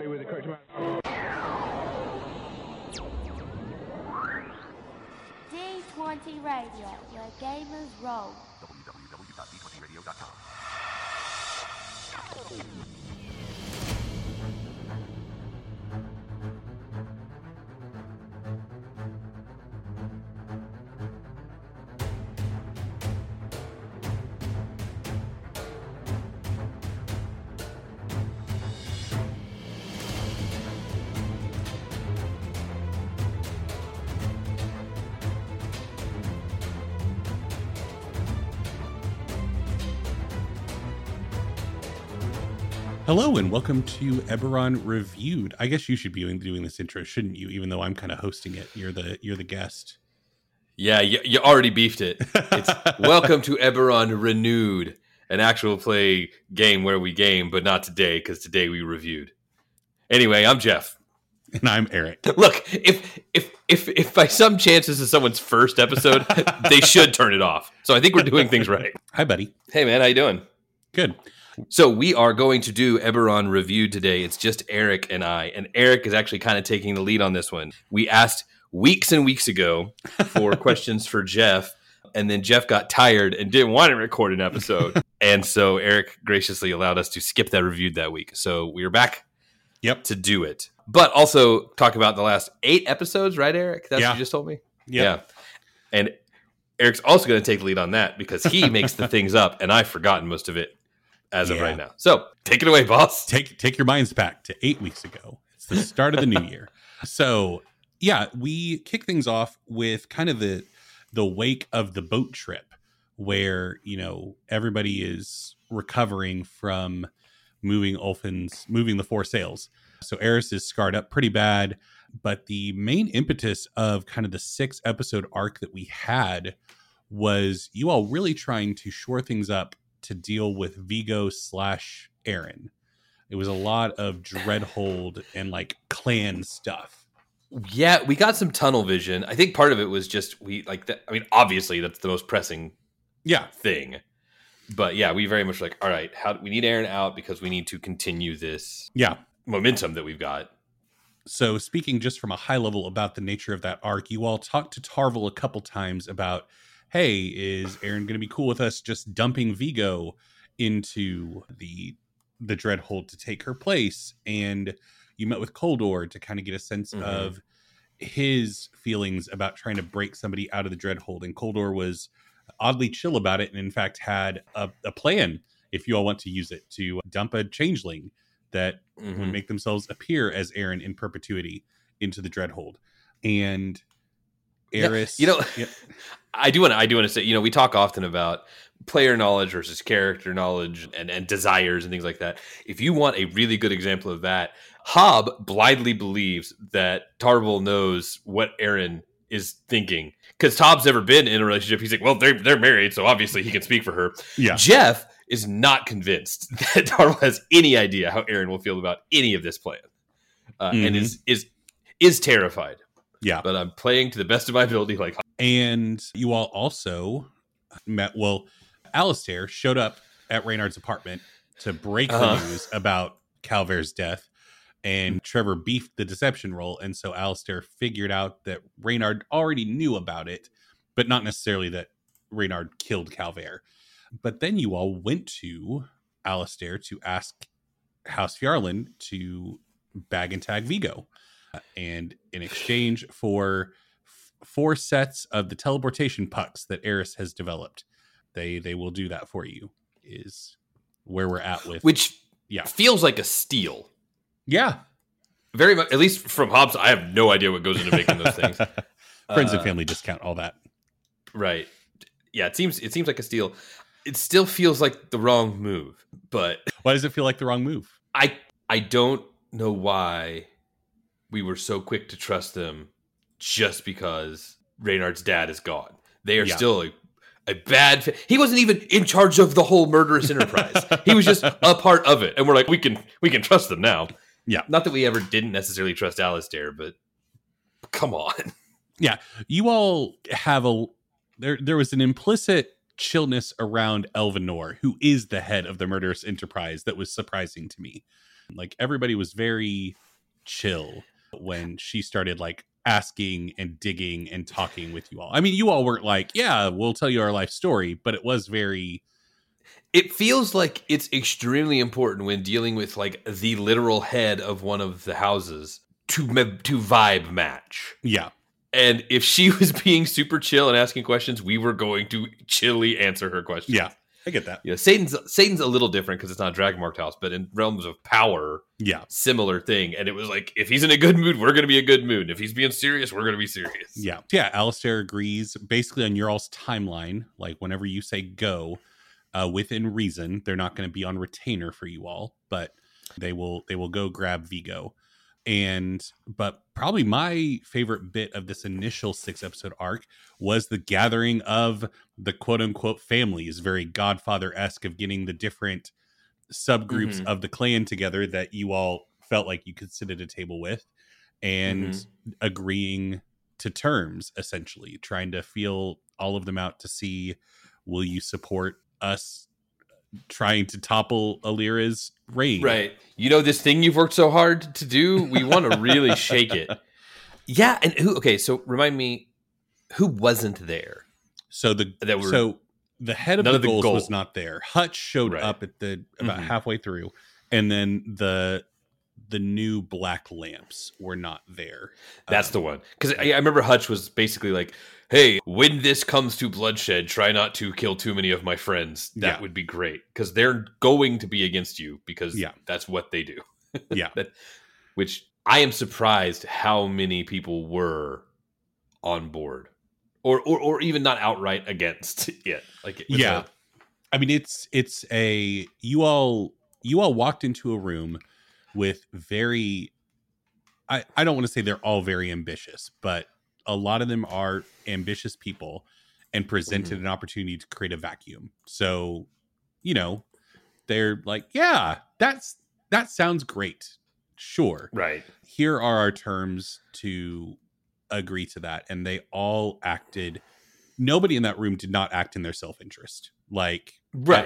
with the correct amount. D20 Radio, where gamers roll. www.d20radio.com. Hello and welcome to Eberron Reviewed. I guess you should be doing this intro, shouldn't you? Even though I'm kind of hosting it, you're the guest. Yeah, you already beefed it. It's welcome to Eberron Renewed, an actual play game where we game, but not today because today we reviewed. Anyway, I'm Jeff, and I'm Eric. Look, if by some chance this is someone's first episode, they should turn it off. So I think we're doing things right. Hi, buddy. Hey, man, how you doing? Good. So we are going to do Eberron Reviewed today. It's just Eric and I, and Eric is actually kind of taking the lead on this one. We asked weeks and weeks ago for questions for Jeff, and then Jeff got tired and didn't want to record an episode. And so Eric graciously allowed us to skip that reviewed that week. So we are back to do it. But also talk about the last 8 episodes, right, Eric? That's what you just told me? Yeah. And Eric's also going to take the lead on that because he makes the things up, and I've forgotten most of it as of right now. So take it away, boss. Take your minds back to 8 weeks ago. It's the start of the new year. So we kick things off with kind of the wake of the boat trip where, everybody is recovering from moving the foresails. So Eris is scarred up pretty bad, but the main impetus of kind of the 6-episode arc that we had was you all really trying to shore things up to deal with Vigo/Aaron. It was a lot of Dreadhold and like clan stuff. Yeah, we got some tunnel vision. I think part of it was just obviously that's the most pressing thing. But yeah, we very much all right, we need Aaron out because we need to continue this momentum that we've got. So speaking just from a high level about the nature of that arc, you all talked to Tarvel a couple times about, hey, is Aaron going to be cool with us just dumping Vigo into the Dreadhold to take her place? And you met with Koldor to kind of get a sense of his feelings about trying to break somebody out of the Dreadhold. And Koldor was oddly chill about it and in fact had a plan, if you all want to use it, to dump a changeling that would make themselves appear as Aaron in perpetuity into the Dreadhold. And Eris, I do want to say, we talk often about player knowledge versus character knowledge and desires and things like that. If you want a really good example of that, Hob blindly believes that Tarvel knows what Aaron is thinking because Tob's never been in a relationship. He's like, well, they're married, so obviously he can speak for her. Yeah. Jeff is not convinced that Tarvel has any idea how Aaron will feel about any of this plan, and is terrified. Yeah, but I'm playing to the best of my ability. And you all also met. Well, Alistair showed up at Reynard's apartment to break the news about Calvair's death, and Trevor beefed the deception roll, and so Alistair figured out that Reynard already knew about it, but not necessarily that Reynard killed Calvair. But then you all went to Alistair to ask House Fjarlin to bag and tag Vigo. And in exchange for 4 sets of the teleportation pucks that Eris has developed, they will do that for you, is where we're at with. Which feels like a steal. Yeah. Very much, at least from Hobbs, I have no idea what goes into making those things. Friends and family discount, all that. Right. Yeah, it seems like a steal. It still feels like the wrong move, but... Why does it feel like the wrong move? I don't know why we were so quick to trust them just because Reynard's dad is gone. They are still a bad... He wasn't even in charge of the whole murderous enterprise. He was just a part of it. And we're like, we can trust them now. Yeah. Not that we ever didn't necessarily trust Alistair, but come on. Yeah. You all have there was an implicit chillness around Elvenor, who is the head of the murderous enterprise, that was surprising to me. Like everybody was very chill when she started like asking and digging and talking with you all. I mean, you all weren't like, yeah, we'll tell you our life story, but it was very. It feels like it's extremely important when dealing with like the literal head of one of the houses to vibe match. Yeah. And if she was being super chill and asking questions, we were going to chilly answer her questions. Yeah, I get that. You know, Satan's a little different because it's not a Dragonmarked house, but in Realms of Power, yeah, similar thing. And it was like, if he's in a good mood, we're going to be a good mood. If he's being serious, we're going to be serious. Yeah. Yeah, Alistair agrees. Basically on your all's timeline, like whenever you say go, within reason, they're not going to be on retainer for you all, but they will go grab Vigo. But probably my favorite bit of this initial 6-episode arc was the gathering of the quote unquote families, very Godfather-esque, of getting the different subgroups of the clan together that you all felt like you could sit at a table with and agreeing to terms, essentially trying to feel all of them out to see, will you support us trying to topple Alira's reign? Right. You know, this thing you've worked so hard to do, we want to really shake it. Yeah. And so remind me, who wasn't there? So the head of the goals was not there. Hutch showed up at the about halfway through, and then the new black lamps were not there. That's the one. Because I remember Hutch was basically like, hey, when this comes to bloodshed, try not to kill too many of my friends. That would be great. Because they're going to be against you, because that's what they do. Yeah. Which I am surprised how many people were on board. Or even not outright against it. Like, I mean, it's a you all walked into a room with very, I don't want to say they're all very ambitious, but a lot of them are ambitious people and presented an opportunity to create a vacuum. So, you know, they're like, yeah, that sounds great. Sure. Right. Here are our terms to agree to that. And they all acted, nobody in that room did not act in their self-interest. Like,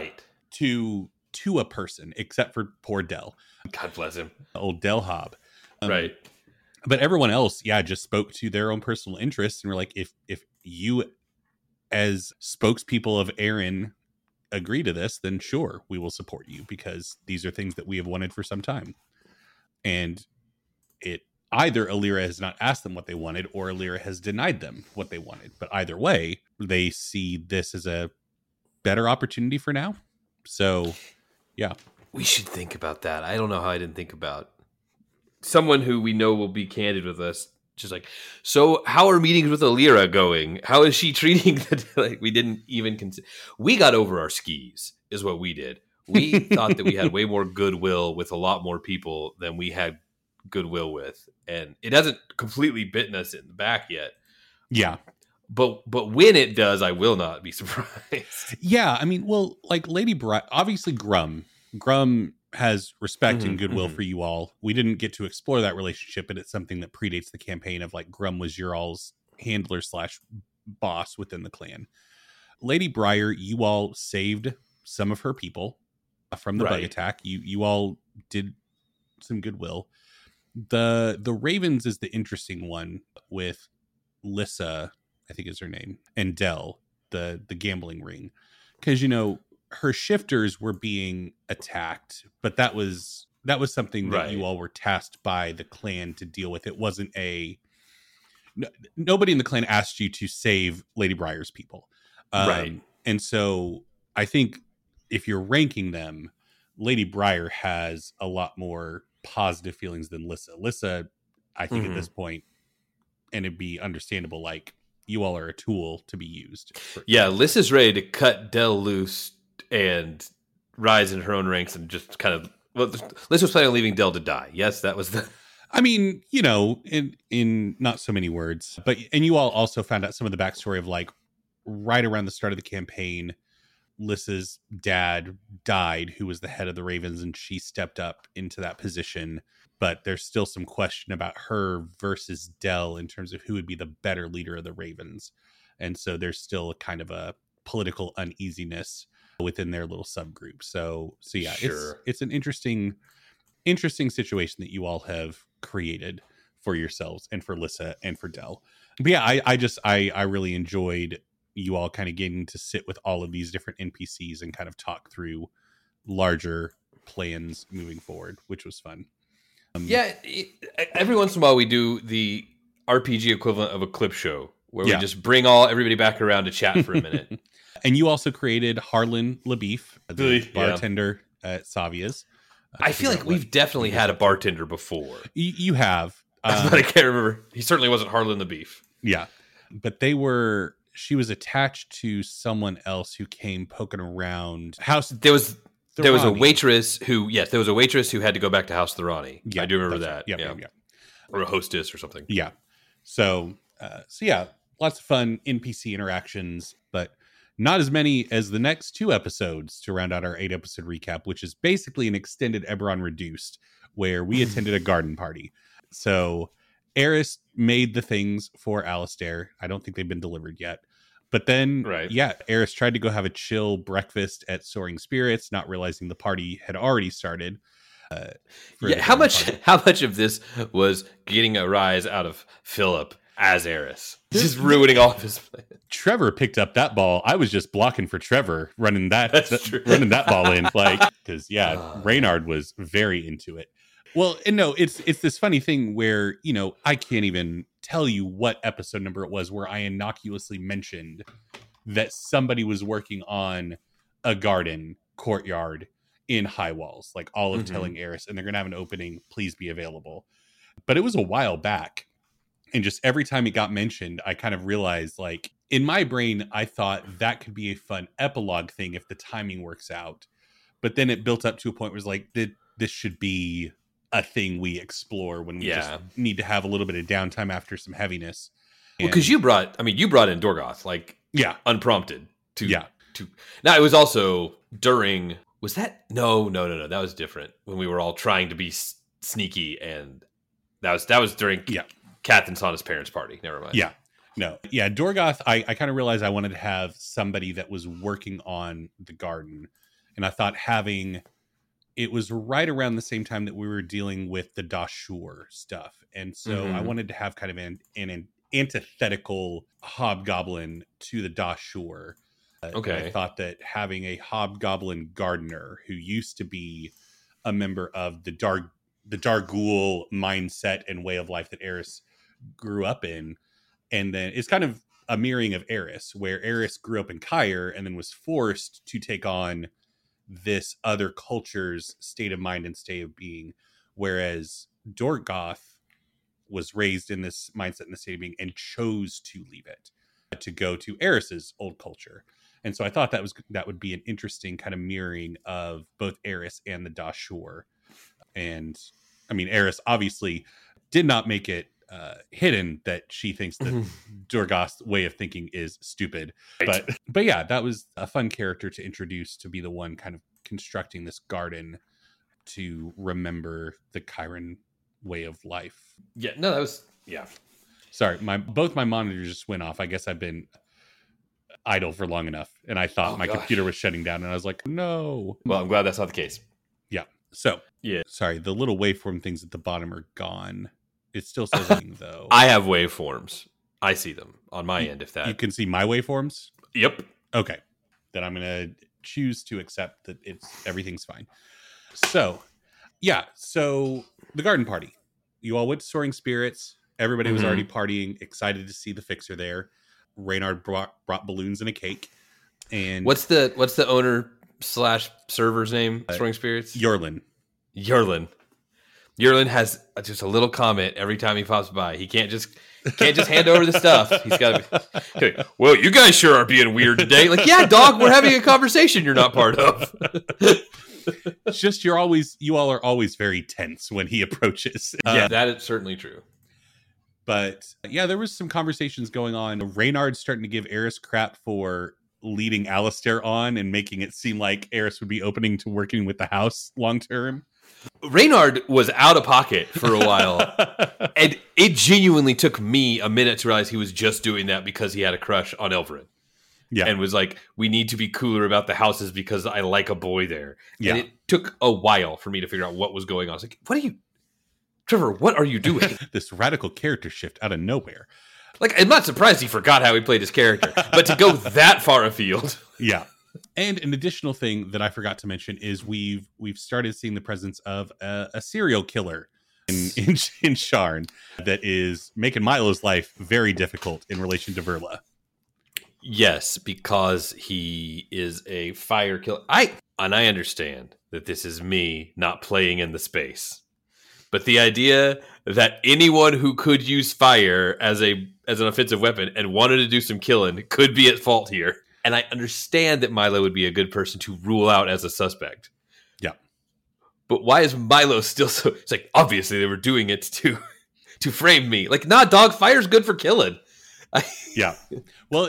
to a person, except for poor Del. God bless him. Old Del Hobb. Right. But everyone else, just spoke to their own personal interests and were like, if you as spokespeople of Aaron agree to this, then sure, we will support you, because these are things that we have wanted for some time. And it either Alira has not asked them what they wanted, or Alira has denied them what they wanted. But either way, they see this as a better opportunity for now. So, yeah. We should think about that. I don't know how I didn't think about someone who we know will be candid with us. Just like, so how are meetings with Alira going? How is she treating the, like, we didn't even consider. We got over our skis is what we did. We thought that we had way more goodwill with a lot more people than we had goodwill with. And it hasn't completely bitten us in the back yet. Yeah. But when it does, I will not be surprised. Yeah. I mean, well, like Lady obviously Grum has respect and goodwill for you all. We didn't get to explore that relationship, but it's something that predates the campaign of like Grum was your all's handler / boss within the clan. Lady Briar, you all saved some of her people from the bug attack. You all did some goodwill. The Ravens is the interesting one with Lissa, I think is her name, and Del, the gambling ring. Because, you know, her shifters were being attacked, but that was something that you all were tasked by the clan to deal with. It wasn't nobody in the clan asked you to save Lady Briar's people. And so I think if you're ranking them, Lady Briar has a lot more positive feelings than Lissa. Lissa, I think at this point, and it'd be understandable, like, you all are a tool to be used. Lissa's ready to cut Del loose and rise in her own ranks and just kind of. Well, Lissa was planning on leaving Del to die. Yes, that was the. I mean, you know, in not so many words, and you all also found out some of the backstory of like right around the start of the campaign, Lissa's dad died, who was the head of the Ravens, and she stepped up into that position. But there's still some question about her versus Del in terms of who would be the better leader of the Ravens. And so there's still kind of a political uneasiness within their little subgroup. So yeah, sure. It's an interesting interesting situation that you all have created for yourselves and for Lissa and for Dell. But yeah, I really enjoyed you all kind of getting to sit with all of these different NPCs and kind of talk through larger plans moving forward, which was fun. Every once in a while we do the RPG equivalent of a clip show where we just bring everybody back around to chat for a minute. And you also created Harlan LaBeef, the bartender at Savia's. I feel like we've definitely had a bartender before. You have. But I can't remember. He certainly wasn't Harlan LaBeef. Yeah. But she was attached to someone else who came poking around. There was a waitress who had to go back to House Thorani. Yeah, I do remember that. Right. Yeah. Or a hostess or something. Yeah. So yeah, lots of fun NPC interactions, but not as many as the next 2 episodes to round out our 8-episode recap, which is basically an extended Eberron Reduced, where we attended a garden party. So Eris made the things for Alistair. I don't think they've been delivered yet. But then, Eris tried to go have a chill breakfast at Soaring Spirits, not realizing the party had already started. How much of this was getting a rise out of Philip as Eris? Just ruining all of his plans. Trevor picked up that ball. I was just blocking for Trevor, running that ball in, because Reynard was very into it. Well, and no, it's this funny thing where, I can't even tell you what episode number it was where I innocuously mentioned that somebody was working on a garden courtyard in High Walls, like Olive telling Eris, and they're going to have an opening, please be available. But it was a while back. And just every time it got mentioned, I kind of realized, like, in my brain, I thought that could be a fun epilogue thing if the timing works out. But then it built up to a point where it's like, this should be a thing we explore when we just need to have a little bit of downtime after some heaviness. Well, because you brought in Dorgoth, like, unprompted. Now, it was also during, was that? No, that was different. When we were all trying to be sneaky, and that was during Kath and Sana's parents' party. Never mind. Yeah. No. Yeah, Dorgoth, I kind of realized I wanted to have somebody that was working on the garden. And I thought it was right around the same time that we were dealing with the Dashur stuff. And so I wanted to have kind of an antithetical hobgoblin to the Dashur. I thought that having a hobgoblin gardener who used to be a member of the Dargul mindset and way of life that Eris grew up in. And then it's kind of a mirroring of Eris, where Eris grew up in Kyre and then was forced to take on this other culture's state of mind and state of being, whereas Dorgoth was raised in this mindset and the state of being and chose to leave it to go to Eris's old culture. And so I thought that would be an interesting kind of mirroring of both Eris and the Dashur. And I mean, Eris obviously did not make it hidden that she thinks that Dorgoth's way of thinking is stupid. Right. But yeah, that was a fun character to introduce, to be the one kind of constructing this garden to remember the Chiron way of life. Yeah, no, that was, Sorry, both my monitors just went off. I guess I've been idle for long enough, and I thought computer was shutting down, and I was like, no. Well, I'm glad that's not the case. Yeah. So, sorry, the little waveform things at the bottom are gone. It still says anything, though. I have waveforms. I see them on my end. If that you can see my waveforms. Yep. Okay. Then I'm gonna choose to accept that everything's fine. So, So the garden party. You all went to Soaring Spirits. Everybody was already partying, excited to see the fixer there. Reynard brought balloons and a cake. And what's the owner / server's name? Soaring Spirits. Yorlin. Yerlin has just a little comment every time he pops by. He can't just hand over the stuff. He's got to be, well, you guys sure are being weird today. Like, yeah, dog, we're having a conversation you're not part of. It's just you all are always very tense when he approaches. That is certainly true. But there was some conversations going on. Reynard's starting to give Eris crap for leading Alistair on and making it seem like Eris would be opening to working with the house long term. Reynard was out of pocket for a while, and it genuinely took me a minute to realize he was just doing that because he had a crush on Yeah. And was like, we need to be cooler about the houses because I like a boy there. Yeah. And it took a while for me to figure out what was going on. I was like, Trevor, what are you doing? This radical character shift out of nowhere. Like, I'm not surprised he forgot how he played his character, but to go that far afield. Yeah. And an additional thing that I forgot to mention is we've started seeing the presence of a serial killer in Sharn that is making Milo's life very difficult in relation to Verla. Yes, because he is a fire killer. I understand that this is me not playing in the space. But the idea that anyone who could use fire as an offensive weapon and wanted to do some killing could be at fault here. And I understand that Milo would be a good person to rule out as a suspect. Yeah. But why is Milo still so... It's like, obviously they were doing it to frame me. Like, nah, dog, fire's good for killing. Yeah. Well,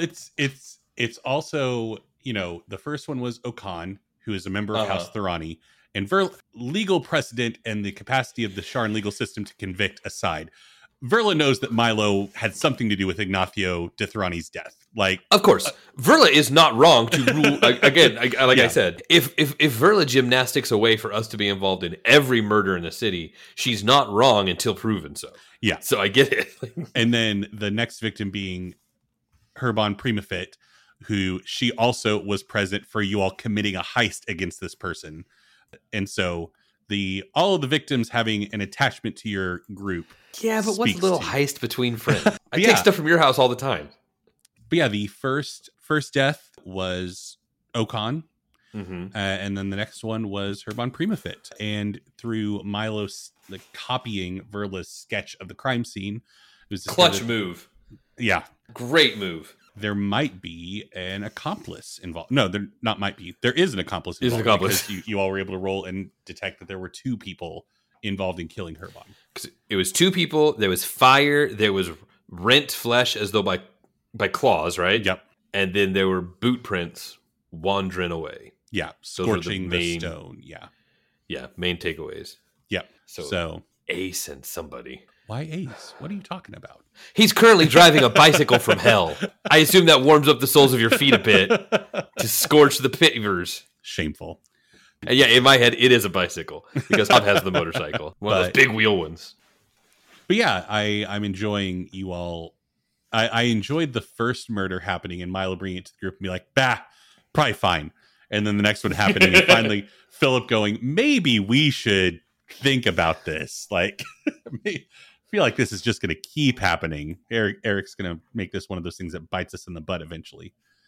it's also, the first one was Okan, who is a member of House Thorani. And legal precedent and the capacity of the Sharn legal system to convict aside, Verla knows that Milo had something to do with Ignacio de Thorani's death. Like, of course, Verla is not wrong to rule. Again, I said, if Verla gymnastics a way for us to be involved in every murder in the city, she's not wrong until proven so. Yeah. So I get it. And then the next victim being Herban Primafit, who she also was present for you all committing a heist against this person. And so all of the victims having an attachment to your group. Yeah, but what's a little heist between friends? I Yeah. take stuff from your house all the time. But yeah, the first death was Okan. Mm-hmm. And then the next one was Herban Primafit. And through Milo's copying Verla's sketch of the crime scene, it was clutch move. Yeah. Great move. There might be an accomplice involved. No, there not might be. There is an accomplice involved. Is an accomplice. Because you all were able to roll and detect that there were two people involved in killing Herban. It was two people. There was fire. There was rent flesh as though by claws, right? Yep. And then there were boot prints wandering away. Yeah, scorching the stone. Yeah. Yeah, main takeaways. Yep. So Ace and somebody. Why Ace? What are you talking about? He's currently driving a bicycle from hell. I assume that warms up the soles of your feet a bit to scorch the pavers. Shameful. And yeah, in my head, it is a bicycle because Hob has the motorcycle. One of those big wheel ones. But yeah, I'm enjoying you all. I enjoyed the first murder happening and Milo bringing it to the group and be like, bah, probably fine. And then the next one happening and finally Philip going, maybe we should think about this. Like, I feel like this is just going to keep happening. Eric's going to make this one of those things that bites us in the butt eventually.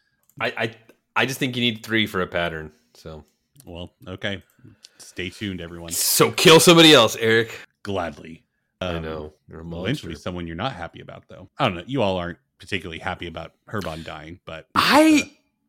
I just think you need 3 for a pattern. So, well, okay. Stay tuned, everyone. So kill somebody else, Eric. Gladly. I know. You're a monster. Eventually someone you're not happy about, though. I don't know. You all aren't particularly happy about Herban dying, but I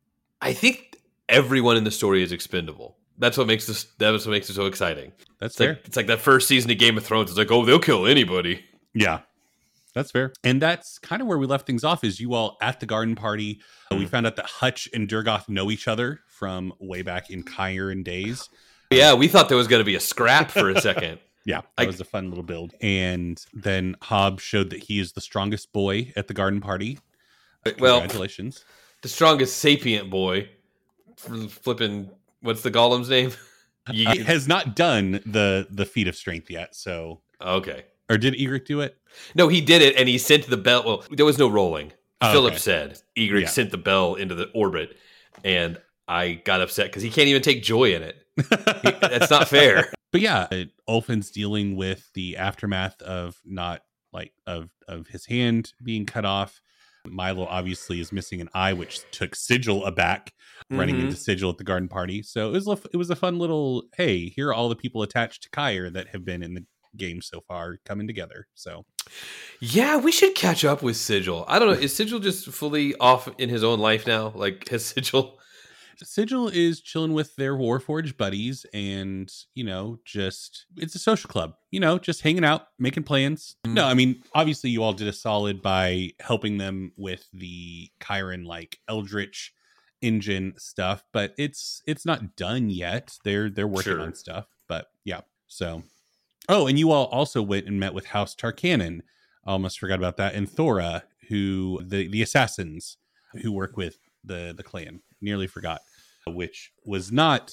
think everyone in the story is expendable. That's what makes it so exciting. That's fair. It's like that first season of Game of Thrones. It's like, oh, they'll kill anybody. Yeah, that's fair. And that's kind of where we left things off, is you all at the garden party. We found out that Hutch and Durgoth know each other from way back in Kyron days. Yeah, we thought there was going to be a scrap for a second. Yeah, that was a fun little build. And then Hob showed that he is the strongest boy at the garden party. Congratulations. The strongest sapient boy. Flipping, what's the golem's name? He has not done the feat of strength yet, so... Okay. Or did Egric do it? No, he did it, and he sent the bell... Well, there was no rolling. Philip okay. said Egric sent the bell into the orbit, and I got upset because he can't even take joy in it. That's not fair. But yeah, Ulfin's dealing with the aftermath of of his hand being cut off. Milo obviously is missing an eye, which took Sigil aback, running into Sigil at the garden party. So it was a fun little, hey, here are all the people attached to Kyr that have been in the game so far coming together. So yeah, we should catch up with Sigil. I don't know, is Sigil just fully off in his own life now? Like, has Sigil is chilling with their Warforged buddies, and just it's a social club, just hanging out, making plans. No, I mean, obviously you all did a solid by helping them with the Kyron Eldritch engine stuff, but it's not done yet. They're working on stuff, but yeah. So and you all also went and met with House Tarkanan. I almost forgot about that. And Thora, who the assassins who work with the clan. Nearly forgot, which was not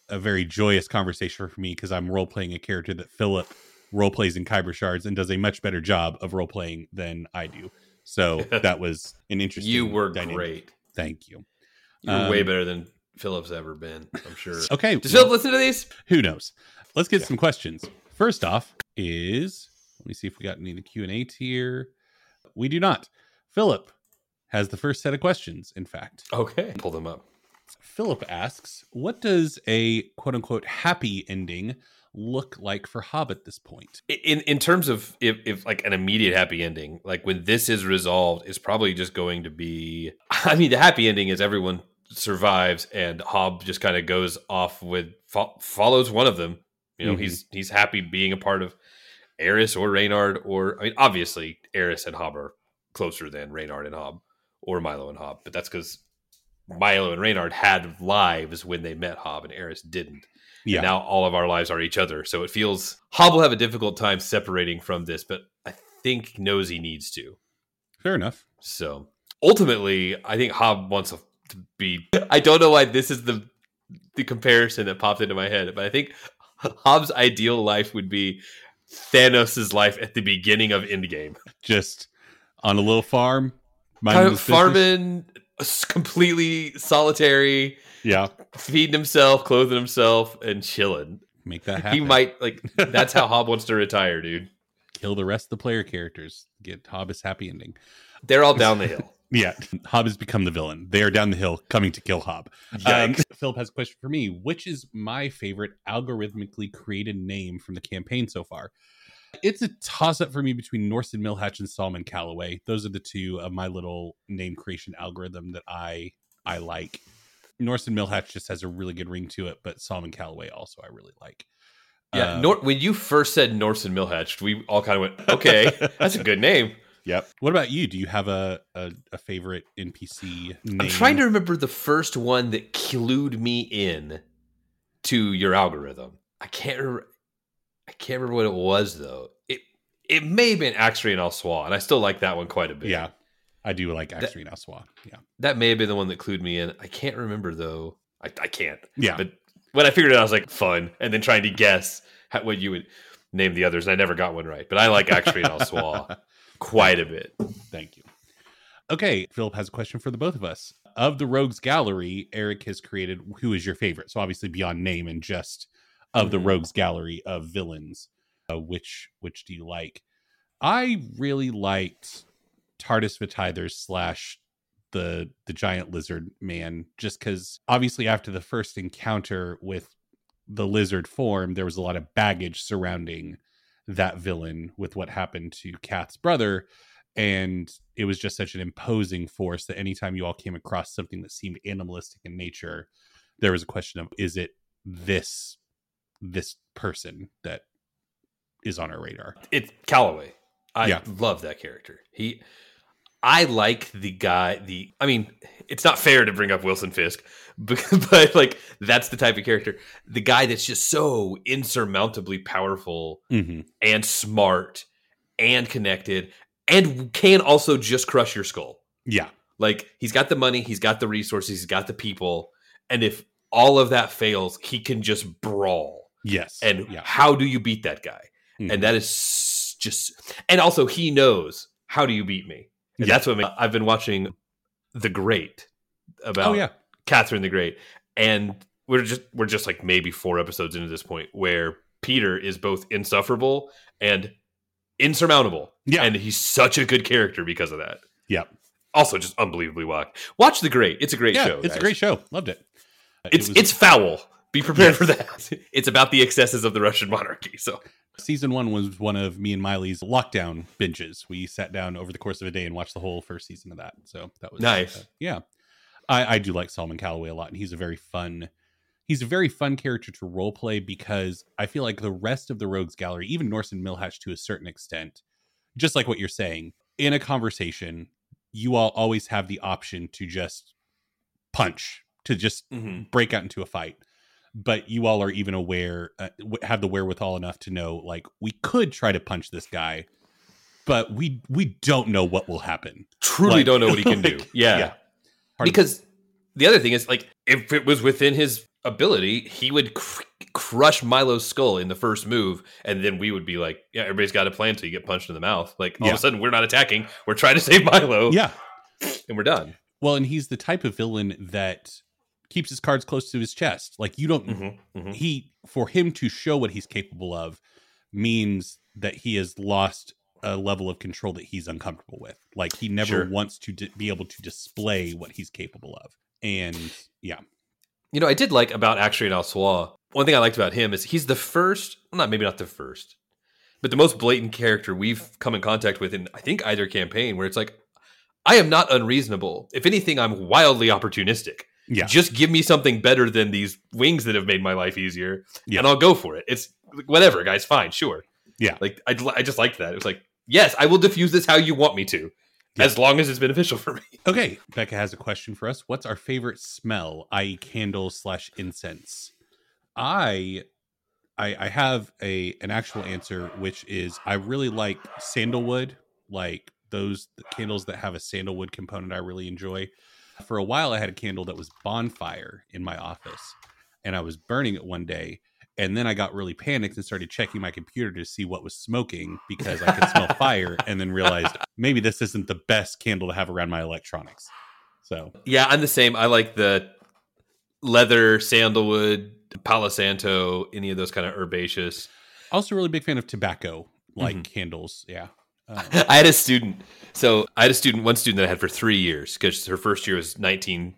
a very joyous conversation for me because I'm role playing a character that Philip role plays in Kyber Shards and does a much better job of role playing than I do. So that was an interesting. You were dynamic. great. Thank you. You're way better than Philip's ever been, I'm sure. Okay. Does Philip listen to these? Who knows? Let's get some questions. First off is, let me see if we got any of the Q&A tier. We do not. Philip has the first set of questions, in fact. Okay. Pull them up. Philip asks, what does a quote-unquote happy ending look like for Hob at this point? In terms of if like an immediate happy ending, like when this is resolved, it's probably just going to be, I mean, the happy ending is everyone survives and Hob just kind of goes off with, follows one of them. You know, he's happy being a part of Eris or Reynard, or, I mean, obviously Eris and Hob are closer than Reynard and Hob or Milo and Hob, but that's because Milo and Reynard had lives when they met Hob and Eris didn't. Yeah. And now all of our lives are each other. So it feels Hob will have a difficult time separating from this, but I think knows he needs to. Fair enough. So ultimately, I think Hob wants to be, I don't know why this is the comparison that popped into my head, but I think Hob's ideal life would be Thanos' life at the beginning of Endgame. Just on a little farm. Kind of farming, completely solitary. Yeah. Feeding himself, clothing himself, and chilling. Make that happen. He might, like, that's how Hob wants to retire, dude. Kill the rest of the player characters. Get Hob a happy ending. They're all down the hill. Yeah. Hob has become the villain. They are down the hill coming to kill Hob. Philip has a question for me. Which is my favorite algorithmically created name from the campaign so far? It's a toss-up for me between Norson Millhatch and Solomon Calloway. Those are the two of my little name creation algorithm that I like. Norson Millhatch just has a really good ring to it, but Solomon Calloway also I really like. Yeah, when you first said Norson Millhatch, we all kind of went, okay, that's a good name. Yep. What about you? Do you have a favorite NPC name? I'm trying to remember the first one that clued me in to your algorithm. I can't remember what it was, though. It may have been Axrian Al-Swa, and I still like that one quite a bit. Yeah, I do like Axrian Al-Swa. Yeah. That may have been the one that clued me in. I can't remember, though. I can't. Yeah. But when I figured it out, I was like, fun. And then trying to guess what you would name the others, and I never got one right. But I like Axrian Al-Swa quite a bit. Thank you. Okay, Philip has a question for the both of us. Of the Rogues Gallery, Eric has created, who is your favorite? So obviously beyond name and just of the Rogues Gallery of villains, which do you like? I really liked Tardis Vitithers / the giant lizard man, just because obviously after the first encounter with the lizard form, there was a lot of baggage surrounding that villain with what happened to Kath's brother. And it was just such an imposing force that anytime you all came across something that seemed animalistic in nature, there was a question of, is it this person that is on our radar? It's Calloway. I love that character. I like the guy. I mean, it's not fair to bring up Wilson Fisk, but like that's the type of character. The guy that's just so insurmountably powerful and smart and connected and can also just crush your skull. Yeah. Like he's got the money, he's got the resources, he's got the people. And if all of that fails, he can just brawl. Yes. And how do you beat that guy? And that is just, and also he knows, how do you beat me? And that's what I've been watching The Great about Catherine the Great. And we're just like maybe 4 episodes into this point where Peter is both insufferable and insurmountable. Yeah. And he's such a good character because of that. Yeah. Also just unbelievably wild. Watch The Great. It's a great show. It's a great show. Loved it. It's foul. Be prepared for that. It's about the excesses of the Russian monarchy. So season 1 was one of me and Miley's lockdown binges. We sat down over the course of a day and watched the whole first season of that. So that was nice. I do like Solomon Calloway a lot, and he's a very fun character to role play because I feel like the rest of the Rogues Gallery, even Norson Millhatch to a certain extent, just like what you're saying, in a conversation, you all always have the option to just punch, to just break out into a fight. But you all are even aware, have the wherewithal enough to know, like, we could try to punch this guy, but we don't know what will happen. Truly don't know what he can do. Yeah. Because the other thing is, like, if it was within his ability, he would crush Milo's skull in the first move, and then we would be like, yeah, everybody's got a plan until you get punched in the mouth. Like, all of a sudden, we're not attacking. We're trying to save Milo. Yeah. And we're done. Well, and he's the type of villain that keeps his cards close to his chest. Like, you don't... For him to show what he's capable of means that he has lost a level of control that he's uncomfortable with. Like, he never wants to be able to display what he's capable of. And, yeah. You know, I did like about Akshay Al Swa. One thing I liked about him is he's the first, maybe not the first, but the most blatant character we've come in contact with in, I think, either campaign, where it's like, I am not unreasonable. If anything, I'm wildly opportunistic. Yeah. Just give me something better than these wings that have made my life easier, and I'll go for it. It's whatever, guys. Fine, sure. Yeah. Like, I just liked that. It was like, yes, I will diffuse this how you want me to, as long as it's beneficial for me. Okay. Becca has a question for us. What's our favorite smell, i.e. candle/incense? I have an actual answer, which is I really like sandalwood, like the candles that have a sandalwood component I really enjoy. For a while, I had a candle that was bonfire in my office, and I was burning it one day, and then I got really panicked and started checking my computer to see what was smoking because I could smell fire, and then realized maybe this isn't the best candle to have around my electronics. So yeah, I'm the same. I like the leather, sandalwood, Palo Santo, any of those kind of herbaceous. Also a really big fan of tobacco, like candles. Yeah. I had a student. So I had one student that I had for 3 years, because her first year was 2019,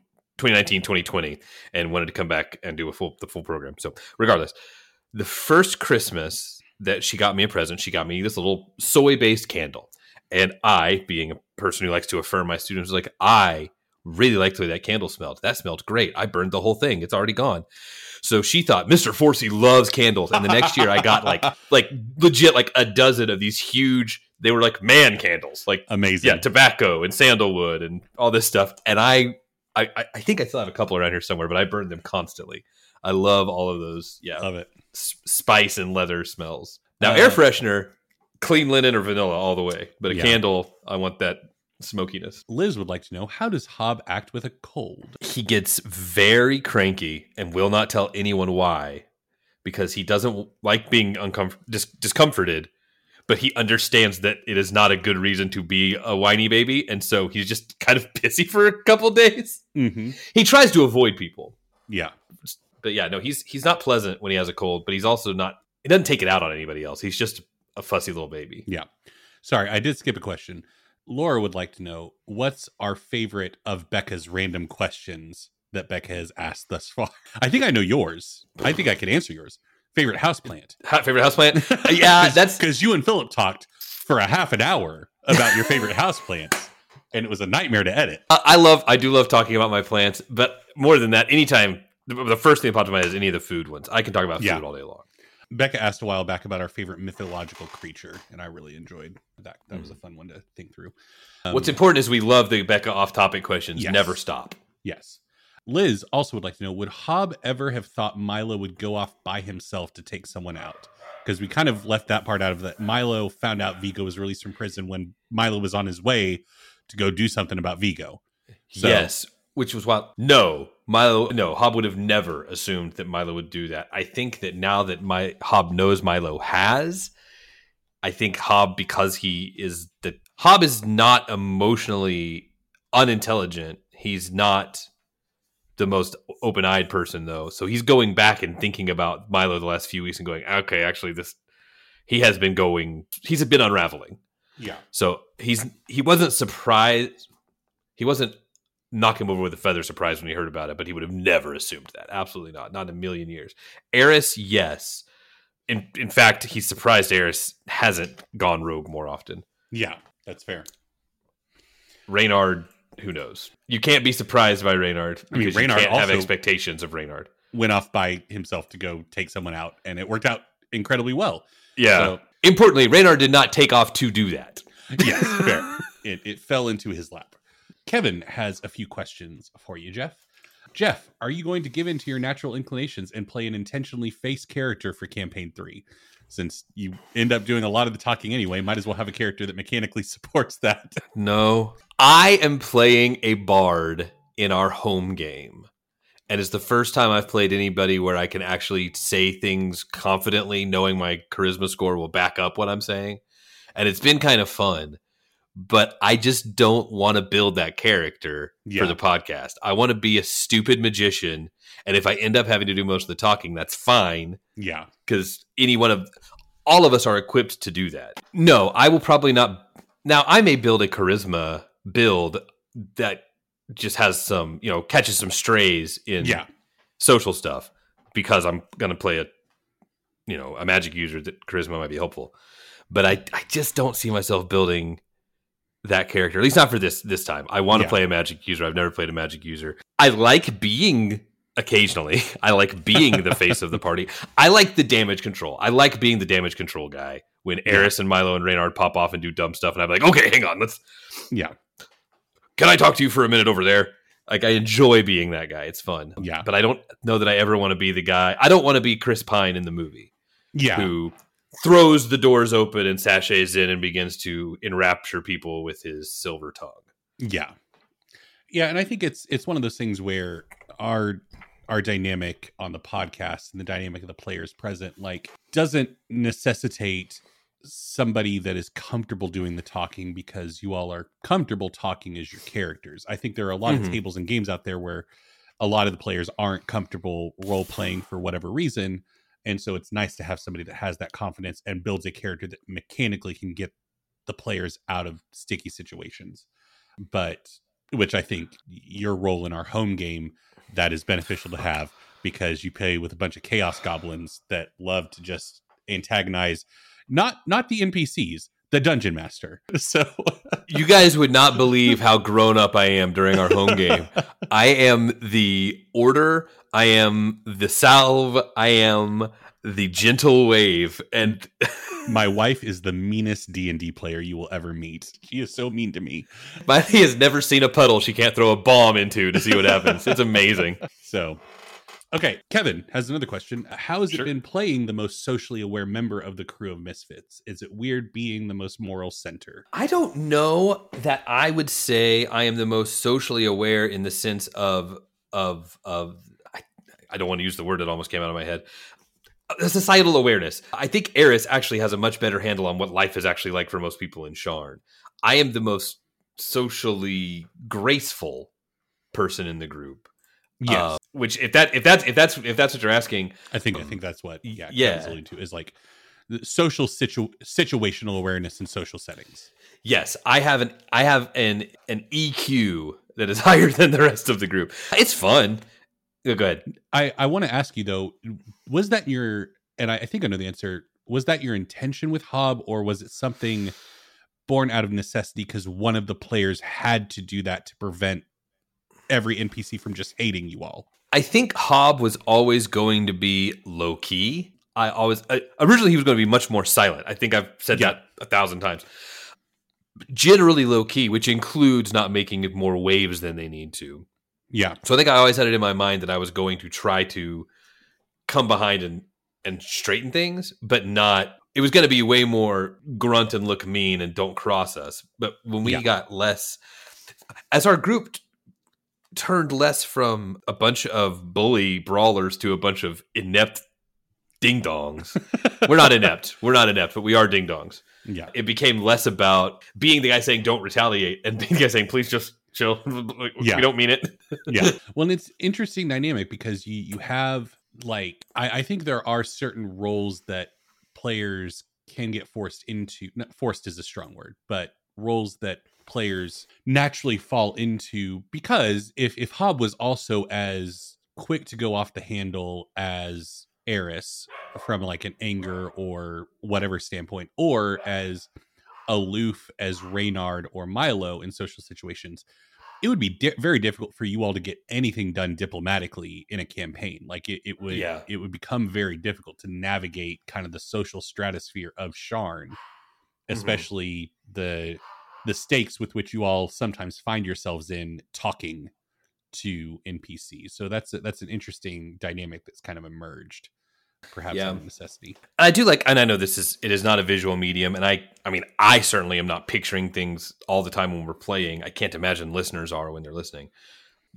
2020, and wanted to come back and do the full program. So regardless, the first Christmas that she got me a present, she got me this little soy-based candle. And I, being a person who likes to affirm my students, was like, I really liked the way that candle smelled. That smelled great. I burned the whole thing. It's already gone. So she thought Mr. Forsey loves candles. And the next year I got like legit like a dozen of these huge, they were like man candles, like amazing. Yeah, tobacco and sandalwood and all this stuff. And I think I still have a couple around here somewhere, but I burn them constantly. I love all of those. Yeah. Love it. Spice and leather smells. Now, air freshener, clean linen or vanilla all the way. But a candle, I want that smokiness. Liz would like to know, how does Hob act with a cold? He gets very cranky and will not tell anyone why, because he doesn't like being discomforted, but he understands that it is not a good reason to be a whiny baby, and so he's just kind of pissy for a couple days. Mm-hmm. He tries to avoid people. Yeah. But yeah, no, he's not pleasant when he has a cold, but he's also not, he doesn't take it out on anybody else. He's just a fussy little baby. Yeah. Sorry, I did skip a question. Laura would like to know, what's our favorite of Becca's random questions that Becca has asked thus far? I think I know yours. I think I can answer yours. Favorite houseplant. Favorite houseplant? Yeah, that's because you and Philip talked for a half an hour about your favorite houseplants, and it was a nightmare to edit. I do love talking about my plants, but more than that, anytime, the first thing that popped in my head is any of the food ones. I can talk about food all day long. Becca asked a while back about our favorite mythological creature, and I really enjoyed that. That was a fun one to think through. What's important is we love the Becca off-topic questions. Yes. Never stop. Yes. Liz also would like to know, would Hob ever have thought Milo would go off by himself to take someone out? Because we kind of left that part out of that. Milo found out Vigo was released from prison when Milo was on his way to go do something about Vigo. So, yes, which was wild. Hob would have never assumed that Milo would do that. I think that now that Hob knows Milo has, I think Hob, because Hob is not emotionally unintelligent. He's not the most open-eyed person, though. So he's going back and thinking about Milo the last few weeks and going, okay, actually he's been unraveling. Yeah. So he wasn't surprised. He wasn't knock him over with a feather surprised when he heard about it, but he would have never assumed that. Absolutely not. Not in a million years. Eris, yes. In fact, he's surprised Eris hasn't gone rogue more often. Yeah, that's fair. Reynard, who knows? You can't be surprised by Reynard. I mean, because Reynard you can't have also expectations of Reynard. Went off by himself to go take someone out, and it worked out incredibly well. Yeah. So, importantly, Reynard did not take off to do that. Yes, fair. It fell into his lap. Kevin has a few questions for you, Jeff. Jeff, are you going to give in to your natural inclinations and play an intentionally face character for Campaign 3? Since you end up doing a lot of the talking anyway, might as well have a character that mechanically supports that. No. I am playing a bard in our home game. And it's the first time I've played anybody where I can actually say things confidently, knowing my charisma score will back up what I'm saying. And it's been kind of fun. But I just don't want to build that character for the podcast. I want to be a stupid magician. And if I end up having to do most of the talking, that's fine. Yeah. Because all of us are equipped to do that. No, I will probably not. Now, I may build a charisma build that just has some, catches some strays in social stuff because I'm going to play a magic user that charisma might be helpful. But I just don't see myself building that character, at least not for this time. I want to play a magic user. I've never played a magic user. I like being occasionally. I like being the face of the party. I like the damage control. I like being the damage control guy when Eris and Milo and Reynard pop off and do dumb stuff, and I'm like, okay, hang on, can I talk to you for a minute over there? Like, I enjoy being that guy. It's fun. Yeah. But I don't know that I ever want to be the guy. I don't want to be Chris Pine in the movie. Yeah. Who throws the doors open and sachets in and begins to enrapture people with his silver tongue. Yeah. Yeah, and I think it's one of those things where our dynamic on the podcast and the dynamic of the players present doesn't necessitate somebody that is comfortable doing the talking because you all are comfortable talking as your characters. I think there are a lot of tables and games out there where a lot of the players aren't comfortable role playing for whatever reason. And so it's nice to have somebody that has that confidence and builds a character that mechanically can get the players out of sticky situations. But which I think your role in our home game, that is beneficial to have because you play with a bunch of chaos goblins that love to just antagonize not the NPCs, the dungeon master. So you guys would not believe how grown up I am during our home game. I am the order. I am the salve. I am the gentle wave. And my wife is the meanest D&D player you will ever meet. She is so mean to me. Miley has never seen a puddle she can't throw a bomb into to see what happens. It's amazing. So, okay, Kevin has another question. How has it been playing the most socially aware member of the crew of Misfits? Is it weird being the most moral center? I don't know that I would say I am the most socially aware in the sense of I don't want to use the word that almost came out of my head. A societal awareness. I think Eris actually has a much better handle on what life is actually like for most people in Sharn. I am the most socially graceful person in the group. Yes. Which if that's what you're asking, I think that's what Kevin's alluding to is like the social situational awareness in social settings. Yes, I have an EQ that is higher than the rest of the group. It's fun. Go ahead. I want to ask you though, was that and I think I know the answer, was that your intention with Hob, or was it something born out of necessity because one of the players had to do that to prevent every NPC from just hating you all? I think Hob was always going to be low key. Originally he was going to be much more silent. I think I've said that 1,000 times. Generally low key, which includes not making more waves than they need to. Yeah. So I think I always had it in my mind that I was going to try to come behind and straighten things, but not. It was going to be way more grunt and look mean and don't cross us. But when we got less, as our group turned less from a bunch of bully brawlers to a bunch of inept ding-dongs. We're not inept, but we are ding-dongs. Yeah. It became less about being the guy saying don't retaliate and being the guy saying please just chill. We don't mean it. Yeah. Well, and it's interesting dynamic because you have I think there are certain roles that players can get forced into. Not forced is a strong word, but roles that players naturally fall into, because if Hob was also as quick to go off the handle as Eris from an anger or whatever standpoint, or as aloof as Reynard or Milo in social situations, it would be very difficult for you all to get anything done diplomatically in a campaign. It would become very difficult to navigate kind of the social stratosphere of Sharn, especially the stakes with which you all sometimes find yourselves in talking to NPCs. So that's an interesting dynamic that's kind of emerged, perhaps out of necessity. I do and I know it is not a visual medium, and I certainly am not picturing things all the time when we're playing. I can't imagine listeners are when they're listening.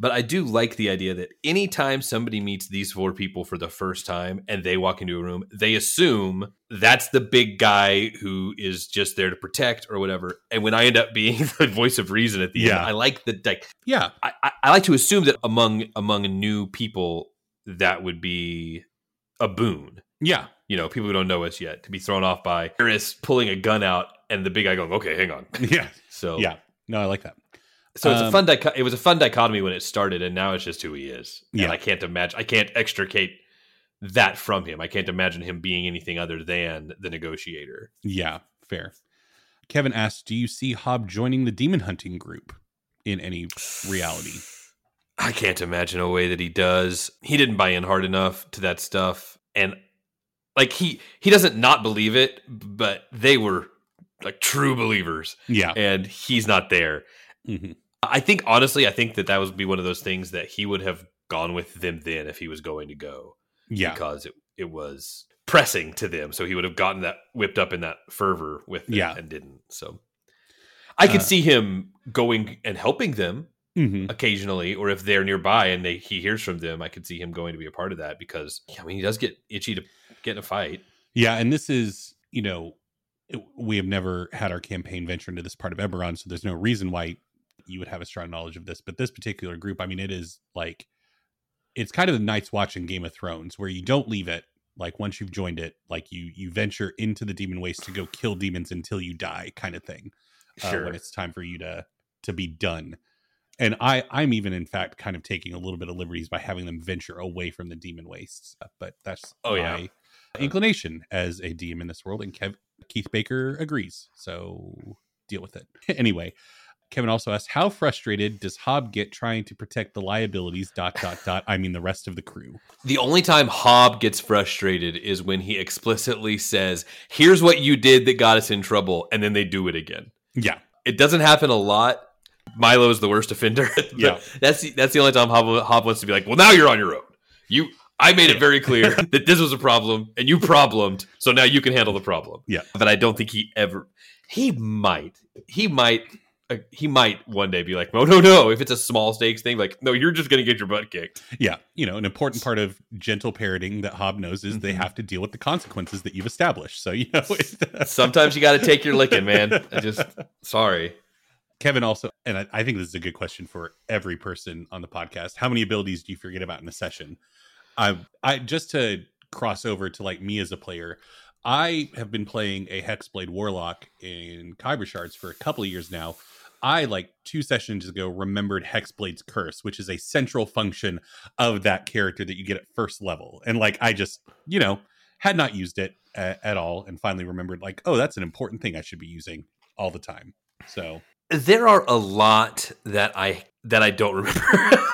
But I do like the idea that anytime somebody meets these 4 people for the first time and they walk into a room, they assume that's the big guy who is just there to protect or whatever. And when I end up being the voice of reason at the end, I like the I like to assume that among new people, that would be a boon. Yeah. People who don't know us yet, to be thrown off by Eris pulling a gun out and the big guy going, okay, hang on. Yeah. So yeah. No, I like that. So it's a fun it was a fun dichotomy when it started, and now it's just who he is. And I can't extricate that from him. I can't imagine him being anything other than the negotiator. Yeah, fair. Kevin asks, do you see Hob joining the demon hunting group in any reality? I can't imagine a way that he does. He didn't buy in hard enough to that stuff. And like he doesn't not believe it, but they were like true believers. Yeah. And he's not there. Mm-hmm. I think that would be one of those things that he would have gone with them then if he was going to go. Yeah. Because it was pressing to them. So he would have gotten that whipped up in that fervor with them and didn't. So I could see him going and helping them occasionally, or if they're nearby and he hears from them, I could see him going to be a part of that because he does get itchy to get in a fight. Yeah. And this is, we have never had our campaign venture into this part of Eberron, so there's no reason why you would have a strong knowledge of this. But this particular group, it is like, it's kind of the Night's Watch in Game of Thrones, where you don't leave it. Like once you've joined it, like you venture into the demon waste to go kill demons until you die, kind of thing. Sure. When it's time for you to be done. And I'm even in fact kind of taking a little bit of liberties by having them venture away from the demon wastes. But that's my inclination as a DM in this world, and Keith Baker agrees. So deal with it. Anyway, Kevin also asks, how frustrated does Hob get trying to protect the liabilities ... the rest of the crew? The only time Hob gets frustrated is when he explicitly says, here's what you did that got us in trouble, and then they do it again. Yeah. It doesn't happen a lot. Milo's the worst offender. Yeah. That's the only time Hob wants to be like, well, now you're on your own. I made it very clear that this was a problem, and you problemed, so now you can handle the problem. Yeah. But I don't think he might one day be like, oh, no, if it's a small stakes thing, like, no, you're just going to get your butt kicked. Yeah. An important part of gentle parenting that Hob knows is they have to deal with the consequences that you've established. So, sometimes you got to take your licking, man. Sorry. Kevin also, and I think this is a good question for every person on the podcast. How many abilities do you forget about in a session? I just to cross over to like me as a player, I have been playing a Hexblade Warlock in Kyber Shards for a couple of years now. I, like 2 sessions ago, remembered Hexblade's Curse, which is a central function of that character that you get at first level. And like, I just, had not used it at all, and finally remembered like, oh, that's an important thing I should be using all the time. So there are a lot that I don't remember.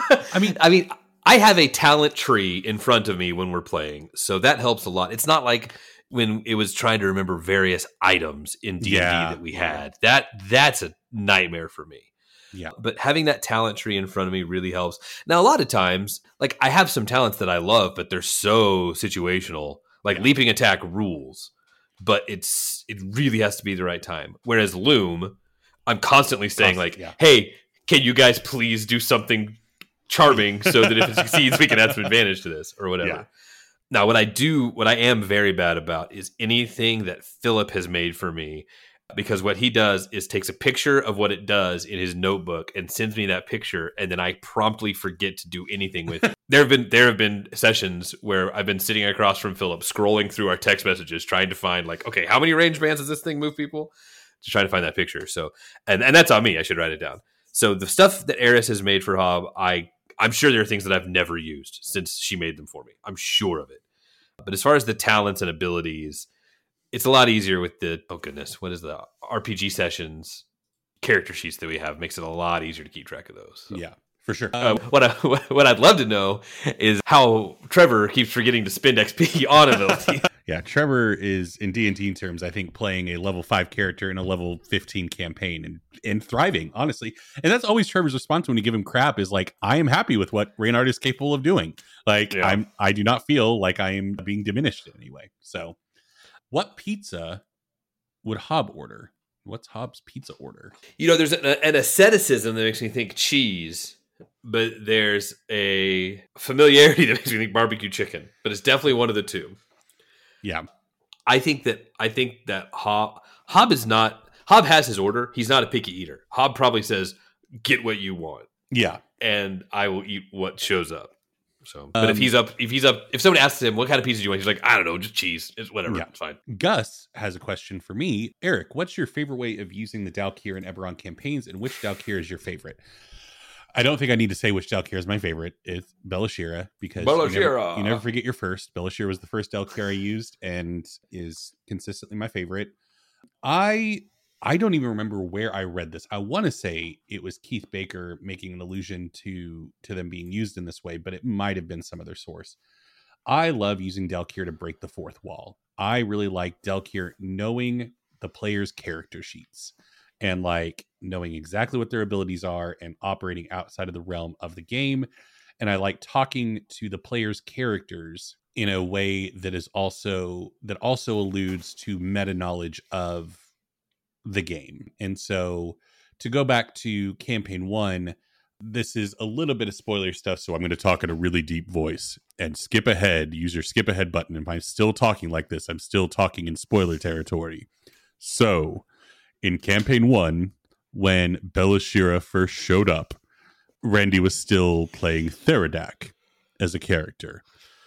I have a talent tree in front of me when we're playing, so that helps a lot. It's not like when it was trying to remember various items in D&D that we had. That's a nightmare for me. Yeah. But having that talent tree in front of me really helps. Now, a lot of times, like I have some talents that I love, but they're so situational. Like leaping attack rules, but it really has to be the right time. Whereas Loom, I'm constantly saying hey, can you guys please do something charming so that if it succeeds, we can add some advantage to this or whatever. Yeah. Now, what I am very bad about is anything that Philip has made for me, because what he does is takes a picture of what it does in his notebook and sends me that picture, and then I promptly forget to do anything with it. There have been sessions where I've been sitting across from Philip, scrolling through our text messages, trying to find like, okay, how many range bands does this thing move people? To try to find that picture. So, and that's on me. I should write it down. So the stuff that Eris has made for Hob, I'm sure there are things that I've never used since she made them for me. I'm sure of it. But as far as the talents and abilities, it's a lot easier with the, what is the RPG sessions character sheets that we have, makes it a lot easier to keep track of those. So. Yeah, for sure. What I'd love to know is how Trevor keeps forgetting to spend XP on ability. Yeah, Trevor is, in D&D terms, I think, playing a level 5 character in a level 15 campaign and thriving, honestly. And that's always Trevor's response when you give him crap is like, I am happy with what Reynard is capable of doing. Like, yeah. I do not feel like I am being diminished in any way. So, what pizza would Hob order? What's Hob's pizza order? There's an asceticism that makes me think cheese. but there's a familiarity that makes me think barbecue chicken. But it's definitely one of the two. Yeah. I think that Hob has his order. He's not a picky eater. Hob probably says, "Get what you want." Yeah. And I will eat what shows up. So, but if someone asks him what kind of pizza do you want, he's like, I don't know, just cheese. It's whatever. Yeah. It's fine. Gus has a question for me. Eric, what's your favorite way of using the Dalkir and Eberron campaigns, and which Dalkir is your favorite? I don't think I need to say which Dalkir is my favorite. It's Belashira, because you never forget your first. Belashira was the first Dalkir I used and is consistently my favorite. I don't even remember where I read this. I want to say it was Keith Baker making an allusion to them being used in this way, but it might have been some other source. I love using Dalkir to break the fourth wall. I really like Dalkir knowing the player's character sheets and like knowing exactly what their abilities are and operating outside of the realm of the game. And I like talking to the player's characters in a way that also alludes to meta knowledge of the game. And so to go back to campaign 1, this is a little bit of spoiler stuff, so I'm going to talk in a really deep voice and skip ahead. Use your skip ahead button. If I'm still talking like this, I'm still talking in spoiler territory. So in campaign 1, when Belashira first showed up, Randy was still playing Theradak as a character,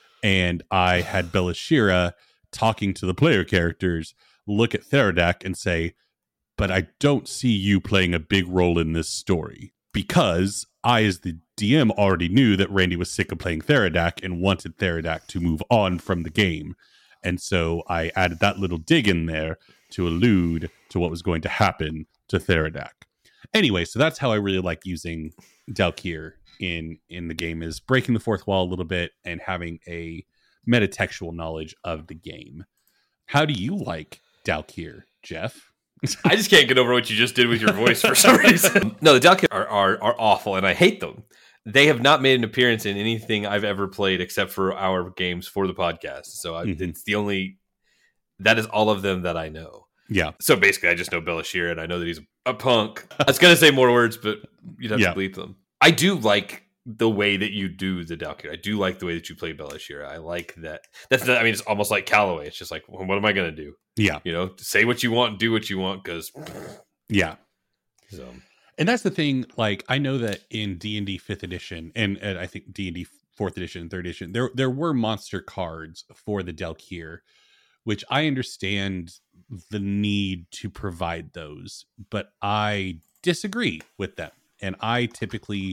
and I had Belashira talking to the player characters, look at Theradak and say, but I don't see you playing a big role in this story, because I, as the DM, already knew that Randy was sick of playing Theradak and wanted Theradak to move on from the game. And so I added that little dig in there to allude to what was going to happen to Theradak. Anyway, so that's how I really like using Dalkir in the game, is breaking the fourth wall a little bit and having a metatextual knowledge of the game. How do you like Dalkir, Jeff? I just can't get over what you just did with your voice for some reason. No, the Dalkir are awful, and I hate them. They have not made an appearance in anything I've ever played except for our games for the podcast. So it's the only... That is all of them that I know. Yeah. So basically, I just know Belashira, and I know that he's a punk. I was going to say more words, but you'd have to bleep them. I do like the way that you do the Dalkir. I do like the way that you play Belashira. I like that. It's almost like Callaway. It's just like, well, what am I going to do? Yeah. Say what you want, do what you want, because... Yeah. So... And that's the thing, like, I know that in D&D 5th edition, and I think D&D 4th edition and 3rd edition, there were monster cards for the Dalkir, which I understand the need to provide those, but I disagree with them. And I typically,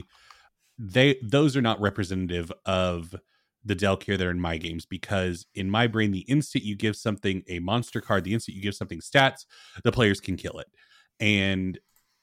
those are not representative of the Dalkir that are in my games, because in my brain, the instant you give something a monster card, the instant you give something stats, the players can kill it. And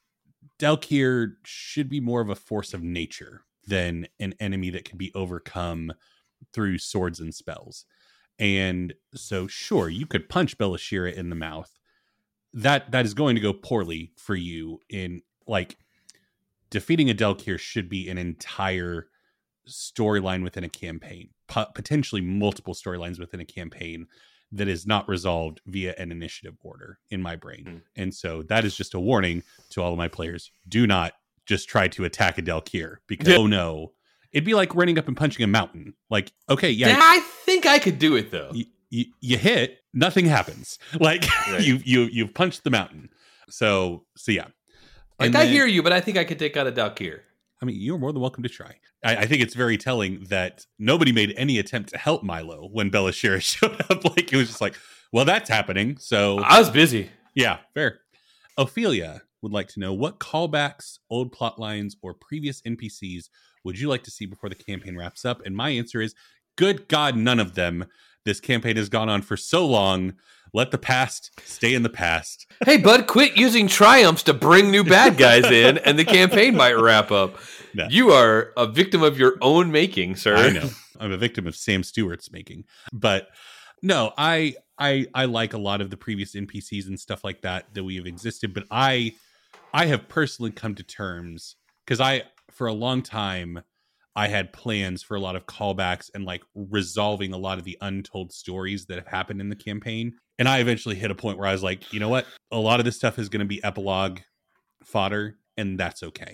Dalkir should be more of a force of nature than an enemy that can be overcome through swords and spells. And so, sure, you could punch Belashira in the mouth. That is going to go poorly for you. In like, defeating a Dalkir should be an entire storyline within a campaign, potentially multiple storylines within a campaign, that is not resolved via an initiative order in my brain. And so that is just a warning to all of my players. Do not just try to attack a Dalkir, because oh no, it'd be like running up and punching a mountain. Like, okay, yeah, I think I could do it though. You hit, nothing happens. Like, right. you've punched the mountain. So yeah. Like, I hear you, but I think I could take out a Dalkir. I mean, you're more than welcome to try. I think it's very telling that nobody made any attempt to help Milo when Belashira showed up. Like, it was just like, well, that's happening. So I was busy. Yeah, fair. Ophelia would like to know, what callbacks, old plot lines, or previous NPCs would you like to see before the campaign wraps up? And my answer is, good God, none of them. This campaign has gone on for so long. Let the past stay in the past. Hey, bud, quit using triumphs to bring new bad guys in, and the campaign might wrap up. No. You are a victim of your own making, sir. I know. I'm a victim of Sam Stewart's making. But no, I like a lot of the previous NPCs and stuff like that we have existed. But I have personally come to terms, because for a long time, I had plans for a lot of callbacks and like resolving a lot of the untold stories that have happened in the campaign. And I eventually hit a point where I was like, you know what? A lot of this stuff is going to be epilogue fodder, and that's okay.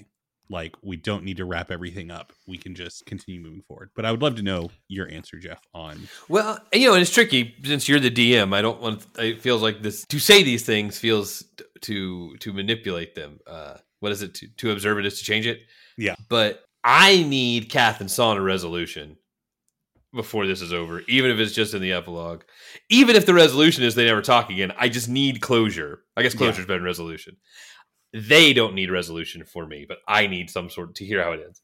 like we don't need to wrap everything up. We can just continue moving forward. But I would love to know your answer, Jeff, on. Well, and it's tricky since you're the DM. I don't want. It feels like this to say these things feels to manipulate them. What is it? To observe it is to change it. Yeah. But I need Kath and Son a resolution before this is over, even if it's just in the epilogue. Even if the resolution is they never talk again, I just need closure. I guess closure is better than resolution. They don't need resolution for me, but I need some sort to hear how it ends.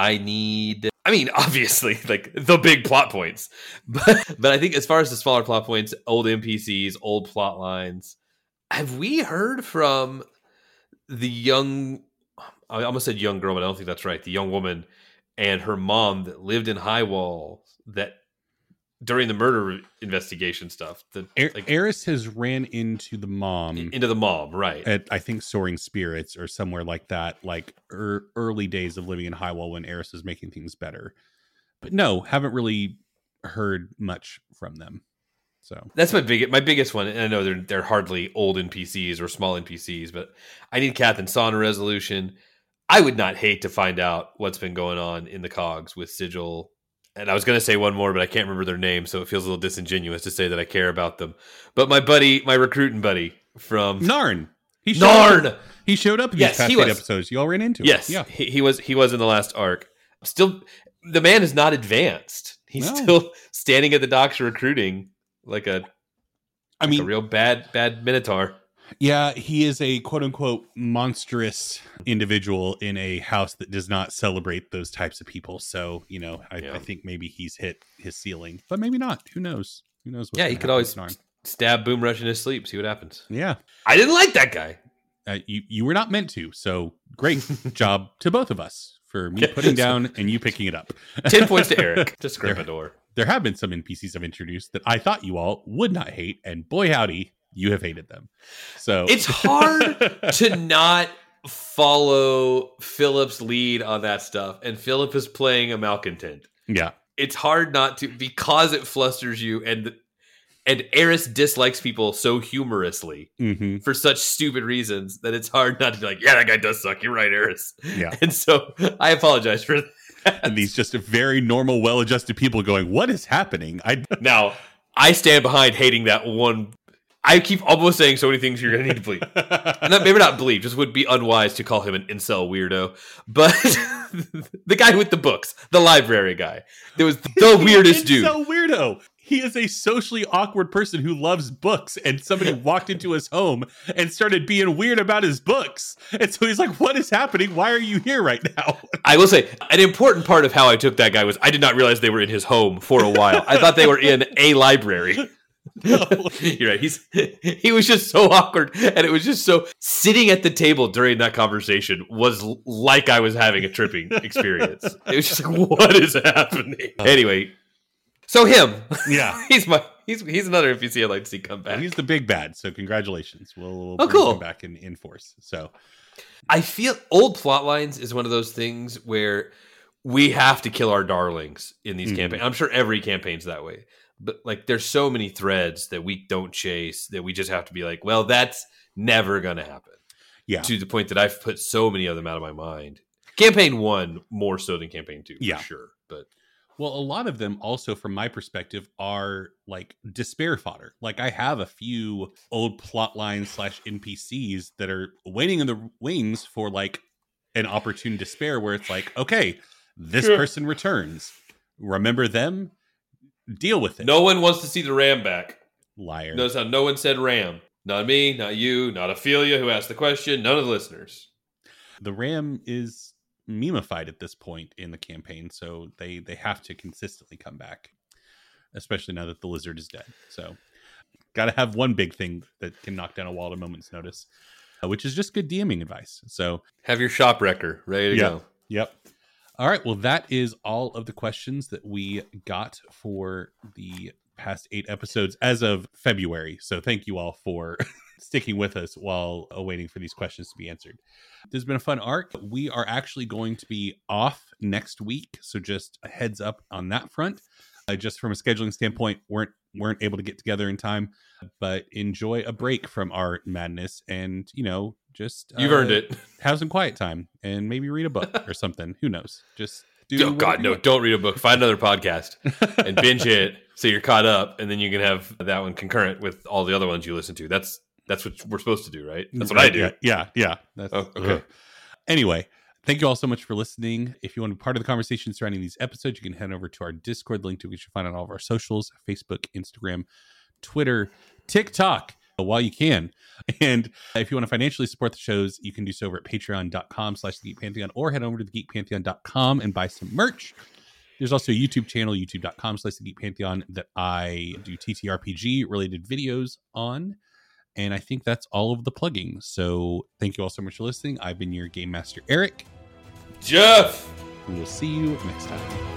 Obviously, like the big plot points, but I think as far as the smaller plot points, old NPCs, old plot lines, have we heard from the young, I almost said young girl, but I don't think that's right. The young woman and her mom that lived in Highwall that during the murder investigation stuff. Eris has ran into the mom. Into the mom, right. At, I think, Soaring Spirits or somewhere like that, like early days of living in Highwall when Eris was making things better. But no, haven't really heard much from them. So that's my biggest one. And I know they're hardly old NPCs or small NPCs, but I need Kath and Son a resolution. I would not hate to find out what's been going on in the cogs with Sigil. And I was going to say one more, but I can't remember their name, so it feels a little disingenuous to say that I care about them. But my recruiting buddy from Narn. He showed up in these past 8 episodes. You all ran into him. Yes, yeah. He was in the last arc. Still, the man is not advanced. He's still standing at the docks recruiting like a real bad Minotaur. Yeah, he is a quote-unquote monstrous individual in a house that does not celebrate those types of people. So, I think maybe he's hit his ceiling, but maybe not. Who knows? Who knows? Yeah, he could always stab Boom Rush in his sleep, see what happens. Yeah. I didn't like that guy. You were not meant to, so great job to both of us for me putting down and you picking it up. 10 points to Eric. Just Gryffindor. There have been some NPCs I've introduced that I thought you all would not hate, and boy howdy, you have hated them. So it's hard to not follow Philip's lead on that stuff. And Philip is playing a malcontent. Yeah. It's hard not to, because it flusters you. And Eris dislikes people so humorously for such stupid reasons that it's hard not to be like, yeah, that guy does suck. You're right, Eris. Yeah. And so I apologize for that. And these just very normal, well-adjusted people going, what is happening? Now, I stand behind hating that one. I keep almost saying so many things you're going to need to bleep. Maybe not bleep, just would be unwise to call him an incel weirdo. But the guy with the books, the library guy, that was the weirdest dude. Incel weirdo. He is a socially awkward person who loves books, and somebody walked into his home and started being weird about his books. And so he's like, what is happening? Why are you here right now? I will say, an important part of how I took that guy was I did not realize they were in his home for a while. I thought they were in a library. No. You're right. He was just so awkward, and it was just so sitting at the table during that conversation was like I was having a tripping experience. It was just like, what is happening? Anyway, so him, yeah, he's another NPC I'd like to see come back. He's the big bad. So congratulations. We'll cool. Him back in force. So I feel old plot lines is one of those things where we have to kill our darlings in these campaigns. I'm sure every campaign's that way. But like, there's so many threads that we don't chase that we just have to be like, well, that's never going to happen. Yeah. To the point that I've put so many of them out of my mind. Campaign 1 more so than campaign 2, for sure. But well, a lot of them also, from my perspective, are like despair fodder. Like I have a few old plot lines / NPCs that are waiting in the wings for like an opportune despair where it's like, okay, this person returns. Remember them? Deal with it. No one wants to see the ram back. Liar. Notice how no one said ram. Not me, not you, not Ophelia who asked the question, none of the listeners. The ram is memeified at this point in the campaign, so they have to consistently come back, especially now that the lizard is dead. So got to have one big thing that can knock down a wall at a moment's notice, which is just good DMing advice. So have your shop wrecker ready to go. Yep. All right. Well, that is all of the questions that we got for the past 8 episodes as of February. So thank you all for sticking with us while waiting for these questions to be answered. This has been a fun arc. We are actually going to be off next week. So just a heads up on that front. Just from a scheduling standpoint, weren't able to get together in time, but enjoy a break from our madness and, just You've earned it. Have some quiet time and maybe read a book or something. Who knows? Just do. Oh God, no! Don't read a book. Find another podcast and binge it so you're caught up, and then you can have that one concurrent with all the other ones you listen to. That's what we're supposed to do, right? That's what I do. Yeah. That's, okay. Anyway, thank you all so much for listening. If you want to be part of the conversation surrounding these episodes, you can head over to our Discord link to which you'll find on all of our socials: Facebook, Instagram, Twitter, TikTok, while you can. And if you want to financially support the shows, you can do so over at patreon.com/thegeekpantheon, or head over to thegeekpantheon.com and buy some merch. There's also a YouTube channel, youtube.com/thegeekpantheon, that I do TTRPG related videos on. And I think that's all of the plugging. So thank you all so much for listening. I've been your Game Master, Eric. Jeff. We will see you next time.